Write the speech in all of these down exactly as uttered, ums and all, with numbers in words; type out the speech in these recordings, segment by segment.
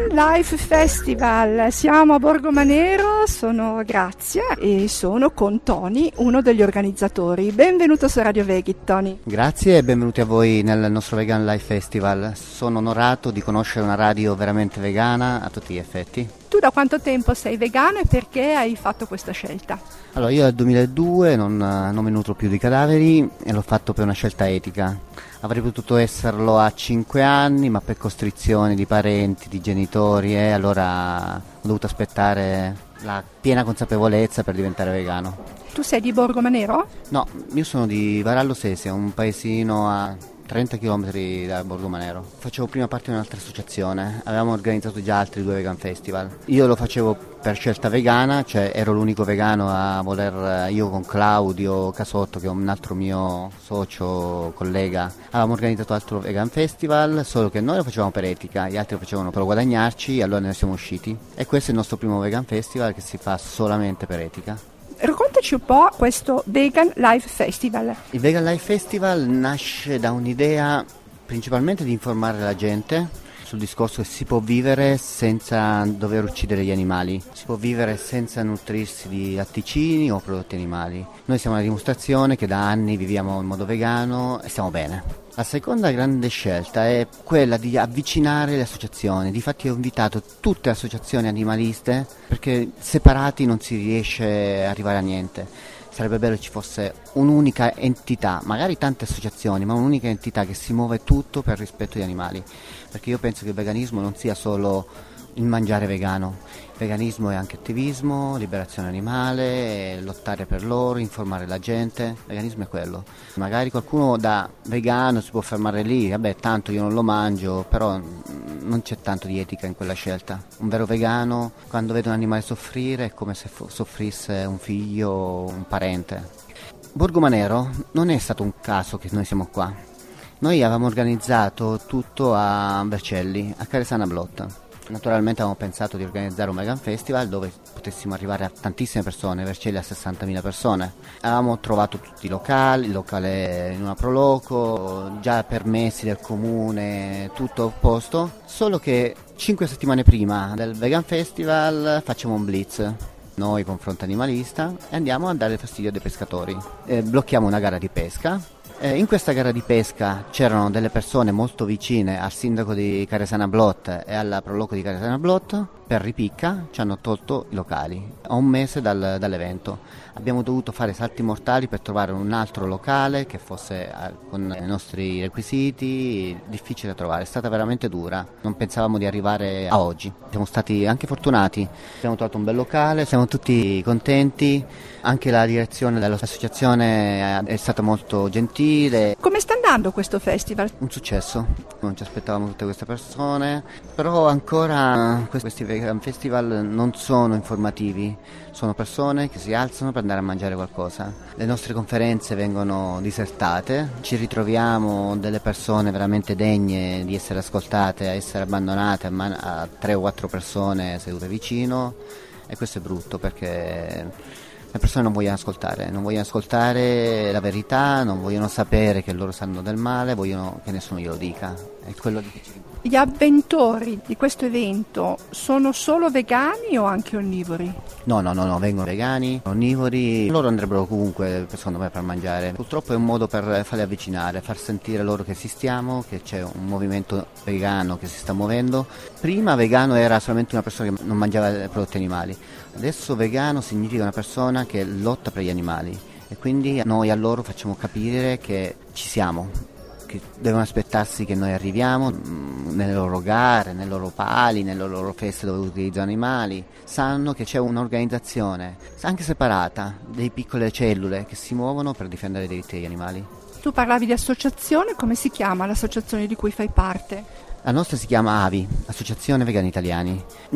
Vegan Life Festival. Siamo a Borgomanero, sono Grazia e sono con Tony, uno degli organizzatori. Benvenuto su Radio Veggie, Tony. Grazie e benvenuti a voi nel nostro Vegan Life Festival. Sono onorato di conoscere una radio veramente vegana a tutti gli effetti. Tu da quanto tempo sei vegano e perché hai fatto questa scelta? Allora, io dal duemiladue non, non mi nutro più di cadaveri e l'ho fatto per una scelta etica. Avrei potuto esserlo a cinque anni, ma per costrizioni di parenti, di genitori, e allora ho dovuto aspettare la piena consapevolezza per diventare vegano. Tu sei di Borgomanero? No, io sono di Varallo Sesia, un paesino a trenta chilometri da Borgomanero. Facevo prima parte di un'altra associazione, avevamo organizzato già altri due vegan festival. Io lo facevo per scelta vegana, cioè ero l'unico vegano a voler, io con Claudio Casotto, che è un altro mio socio, collega, avevamo organizzato altro vegan festival, solo che noi lo facevamo per etica, gli altri lo facevano per guadagnarci, allora ne siamo usciti. E questo è il nostro primo vegan festival che si fa solamente per etica. Raccontaci un po' questo Vegan Life Festival. Il Vegan Life Festival nasce da un'idea principalmente di informare la gente sul discorso che si può vivere senza dover uccidere gli animali, si può vivere senza nutrirsi di latticini o prodotti animali. Noi siamo una dimostrazione che da anni viviamo in modo vegano e stiamo bene. La seconda grande scelta è quella di avvicinare le associazioni. Difatti ho invitato tutte le associazioni animaliste perché separati non si riesce a arrivare a niente. Sarebbe bello che ci fosse un'unica entità, magari tante associazioni, ma un'unica entità che si muove tutto per rispetto degli animali. Perché io penso che il veganismo non sia solo il mangiare vegano. Il veganismo è anche attivismo, liberazione animale, lottare per loro, informare la gente. Il veganismo è quello. Magari qualcuno da vegano si può fermare lì, vabbè, tanto io non lo mangio, però non c'è tanto di etica in quella scelta. Un vero vegano, quando vede un animale soffrire, è come se fo- soffrisse un figlio o un parente. Borgomanero non è stato un caso che noi siamo qua. Noi avevamo organizzato tutto a Vercelli, a Caresana Blot. Naturalmente avevamo pensato di organizzare un vegan festival dove potessimo arrivare a tantissime persone, Vercelli a sessantamila persone. Avevamo trovato tutti i locali, il locale in una Proloco, già permessi del comune, tutto a posto, solo che cinque settimane prima del vegan festival facciamo un blitz. Noi con Fronte Animalista e andiamo a dare fastidio ai pescatori. Eh, blocchiamo una gara di pesca. Eh, in questa gara di pesca c'erano delle persone molto vicine al sindaco di Caresana Blot e alla Proloco di Caresana Blot. Per ripicca ci hanno tolto i locali a un mese dal, dall'evento. Abbiamo dovuto fare salti mortali per trovare un altro locale che fosse eh, con i nostri requisiti, difficile da trovare, è stata veramente dura, non pensavamo di arrivare a oggi. Siamo stati anche fortunati, abbiamo trovato un bel locale, siamo tutti contenti, anche la direzione dell'associazione è stata molto gentile. Come sta andando questo festival? Un successo, non ci aspettavamo tutte queste persone, però ancora questi vegan festival non sono informativi, sono persone che si alzano per andare a mangiare qualcosa. Le nostre conferenze vengono disertate, ci ritroviamo delle persone veramente degne di essere ascoltate, a essere abbandonate a, man- a tre o quattro persone sedute vicino, e questo è brutto perché le persone non vogliono ascoltare, non vogliono ascoltare la verità, non vogliono sapere che loro sanno del male, vogliono che nessuno glielo dica. È quello che ci... Gli avventori di questo evento sono solo vegani o anche onnivori? No, no, no, no, vengono vegani, onnivori, loro andrebbero comunque, secondo me, per mangiare. Purtroppo è un modo per farli avvicinare, far sentire loro che esistiamo, che c'è un movimento vegano che si sta muovendo. Prima vegano era solamente una persona che non mangiava prodotti animali, adesso vegano significa una persona che lotta per gli animali, e quindi noi a loro facciamo capire che ci siamo, che devono aspettarsi che noi arriviamo mh, nelle loro gare, nei loro pali, nelle loro feste dove utilizzano animali. Sanno che c'è un'organizzazione, anche separata, delle piccole cellule che si muovono per difendere i diritti degli animali. Tu parlavi di associazione, come si chiama l'associazione di cui fai parte? La nostra si chiama A V I, Associazione Vegani Italiani.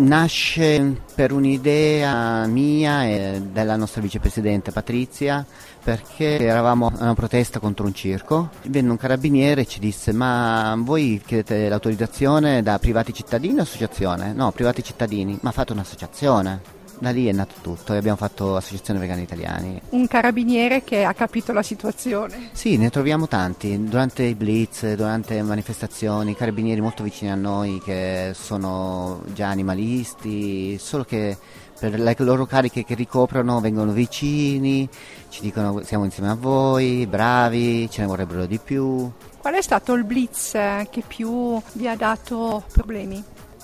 Nasce per un'idea mia e della nostra vicepresidente Patrizia, perché eravamo a una protesta contro un circo. Venne un carabiniere e ci disse: ma voi chiedete l'autorizzazione da privati cittadini o associazione? No, privati cittadini. Ma fate un'associazione. Da lì è nato tutto e abbiamo fatto Associazione Vegani Italiani. Un carabiniere che ha capito la situazione. Sì, ne troviamo tanti, durante i blitz, durante manifestazioni, carabinieri molto vicini a noi che sono già animalisti, solo che per le loro cariche che ricoprono vengono vicini, ci dicono siamo insieme a voi, bravi, ce ne vorrebbero di più. Qual è stato il blitz che più vi ha dato problemi?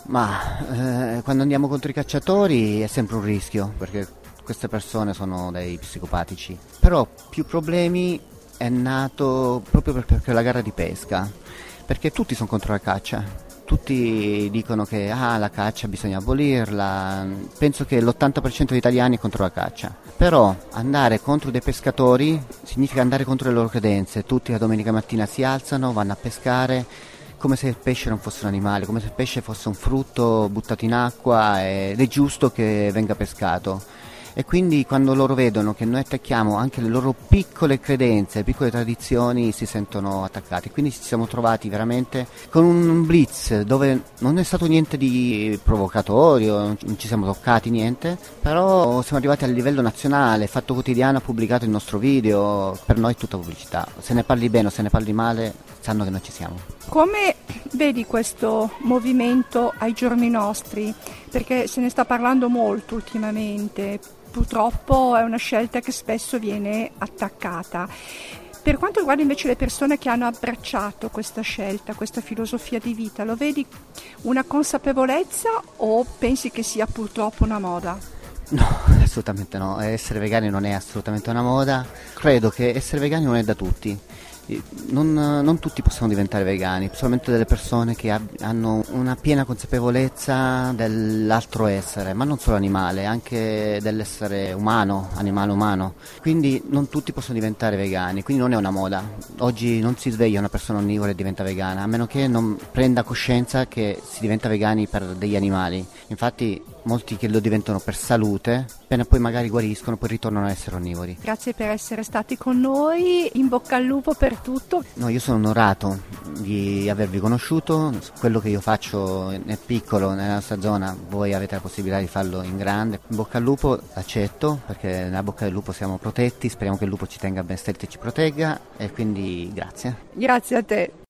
Ma eh, quando andiamo contro i cacciatori è sempre un rischio, perché queste persone sono dei psicopatici. Però più problemi è nato proprio per, per la gara di pesca, perché tutti sono contro la caccia. Tutti dicono che ah, la caccia bisogna abolirla, penso che l'ottanta per cento degli italiani è contro la caccia, però andare contro dei pescatori significa andare contro le loro credenze. Tutti la domenica mattina si alzano, vanno a pescare, come se il pesce non fosse un animale, come se il pesce fosse un frutto buttato in acqua ed è giusto che venga pescato. E quindi quando loro vedono che noi attacchiamo anche le loro piccole credenze, le piccole tradizioni, si sentono attaccati. Quindi ci siamo trovati veramente con un blitz dove non è stato niente di provocatorio, non ci siamo toccati niente, però siamo arrivati a livello nazionale. Fatto Quotidiano ha pubblicato il nostro video, per noi è tutta pubblicità. Se ne parli bene o se ne parli male, sanno che noi ci siamo. Come vedi questo movimento ai giorni nostri? Perché se ne sta parlando molto ultimamente. Purtroppo è una scelta che spesso viene attaccata. Per quanto riguarda invece le persone che hanno abbracciato questa scelta, questa filosofia di vita, lo vedi una consapevolezza o pensi che sia purtroppo una moda? No, assolutamente no. Essere vegani non è assolutamente una moda. Credo che essere vegani non è da tutti. Non, non tutti possono diventare vegani, solamente delle persone che ab- hanno una piena consapevolezza dell'altro essere, ma non solo animale, anche dell'essere umano, animale umano. Quindi non tutti possono diventare vegani, quindi non è una moda. Oggi non si sveglia una persona onnivora e diventa vegana, a meno che non prenda coscienza che si diventa vegani per degli animali. Infatti molti che lo diventano per salute, appena poi magari guariscono, poi ritornano a essere onnivori. Grazie per essere stati con noi, in bocca al lupo per tutto. No, io sono onorato di avervi conosciuto, quello che io faccio è piccolo nella nostra zona, voi avete la possibilità di farlo in grande. In bocca al lupo accetto, perché nella bocca del lupo siamo protetti, speriamo che il lupo ci tenga ben stretti e ci protegga, e quindi grazie. Grazie a te.